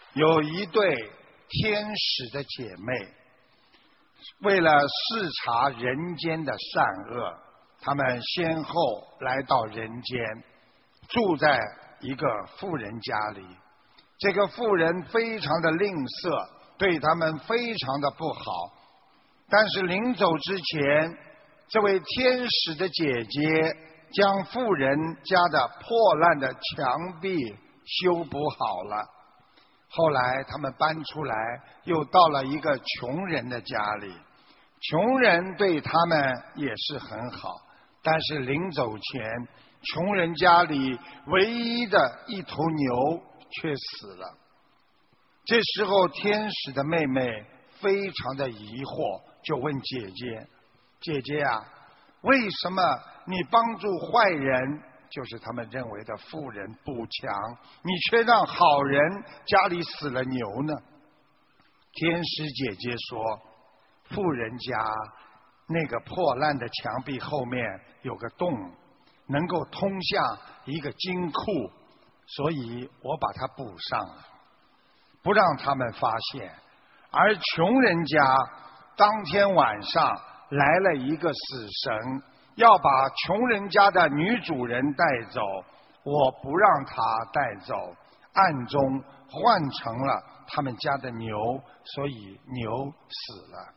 有一对天使的姐妹，为了视察人间的善恶，她们先后来到人间，住在一个富人家里。这个富人非常的吝啬，对他们非常的不好。但是临走之前，这位天使的姐姐将富人家的破烂的墙壁修补好了。后来他们搬出来，又到了一个穷人的家里。穷人对他们也是很好，但是临走前，穷人家里唯一的一头牛却死了。这时候天使的妹妹非常的疑惑，就问姐姐：姐姐啊，为什么你帮助坏人，就是他们认为的富人补墙，你却让好人家里死了牛呢？天使姐姐说，富人家那个破烂的墙壁后面有个洞，能够通向一个金库，所以我把它补上了，不让他们发现。而穷人家当天晚上来了一个死神，要把穷人家的女主人带走，我不让他带走，暗中换成了他们家的牛，所以牛死了。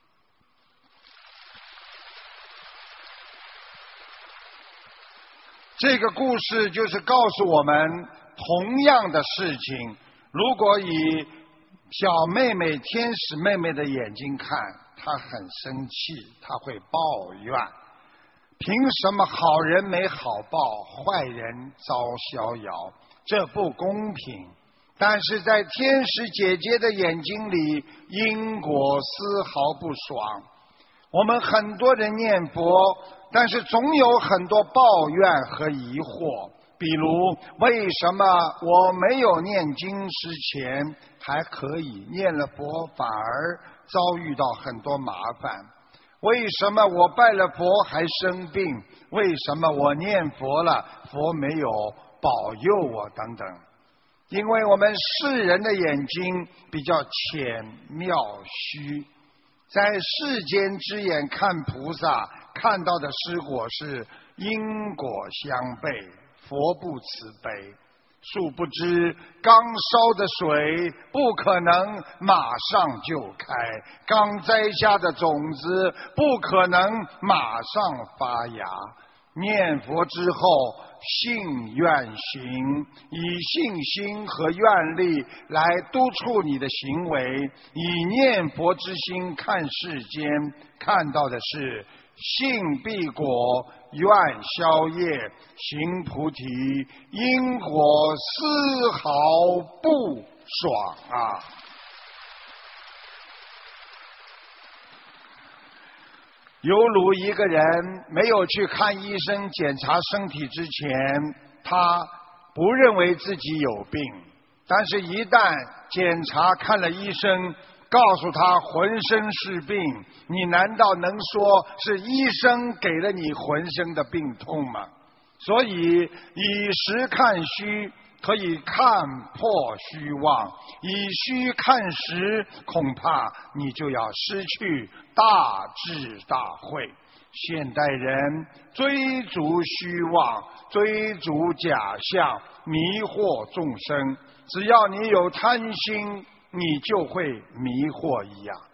这个故事就是告诉我们同样的事情，如果以小妹妹天使妹妹的眼睛看，她很生气，她会抱怨，凭什么好人没好报，坏人遭逍遥，这不公平。但是在天使姐姐的眼睛里，因果丝毫不爽。我们很多人念佛，但是总有很多抱怨和疑惑，比如为什么我没有念经之前还可以，念了佛反而遭遇到很多麻烦？为什么我拜了佛还生病？为什么我念佛了，佛没有保佑我？等等。因为我们世人的眼睛比较浅妙虚，在世间之眼看菩萨，看到的失果是因果相悖，佛不慈悲。殊不知刚烧的水不可能马上就开，刚栽下的种子不可能马上发芽。念佛之后，信愿行，以信心和愿力来督促你的行为，以念佛之心看世间，看到的是信必果，愿消业，行菩提，因果丝毫不爽啊！犹如一个人没有去看医生检查身体之前，他不认为自己有病，但是一旦检查看了医生，告诉他浑身是病，你难道能说是医生给了你浑身的病痛吗？所以以实看虚，可以看破虚妄，以虚看实，恐怕你就要失去大智大慧。现代人追逐虚妄，追逐假象，迷惑众生。只要你有贪心，你就会迷惑一样。